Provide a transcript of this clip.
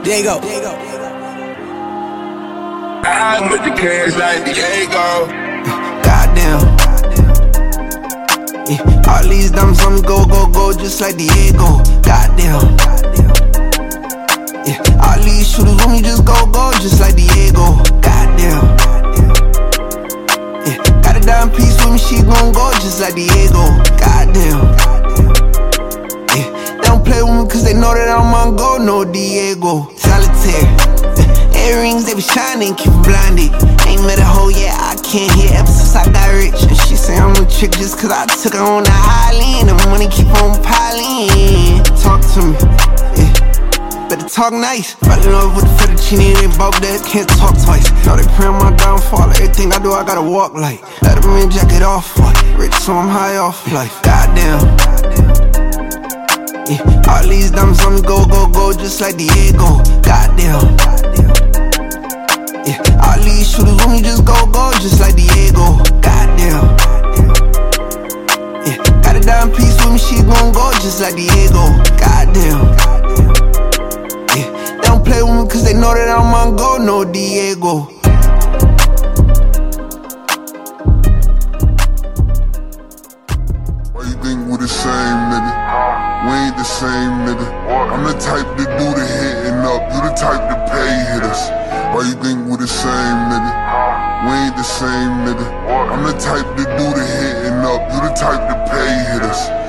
Diego. I'm with the cash like Diego. Goddamn. Yeah, all these diamonds on me go, just like Diego. Goddamn. Yeah, all these shooters on me just go, just like Diego. Goddamn. Yeah, got a dime piece with me, she gon' go just like Diego. Goddamn. Yeah, they don't play with me cause they know that I'm on go, no Diego. Solitaire. Earrings, they be shining, keep them blinded. Ain't met a hoe yet, I can't hear ever since I got rich. And she say I'm a trick just cause I took her on the island. The money keep on piling. Talk to me, yeah, better talk nice. Fell in love with the fettuccine, they both dead, can't talk twice. Now they praying my downfall, everything I do I gotta walk like. Let them in, jack it off, what? Rich so I'm high off life. Goddamn. Yeah, all these diamonds on me go, just like Diego. Goddamn. Yeah, all these shooters on me just go, just like Diego. Goddamn. Yeah, got a dime piece with me, she gon' go just like Diego. Goddamn. Yeah, they don't play with me cause they know that I'm on go, no Diego. Why you think we the same, nigga? We ain't the same, nigga. I'm the type to do the hitting up, you the type to pay hitters. Why you think we the same, nigga? We ain't the same, nigga. I'm the type to do the hitting up, you the type to pay hitters.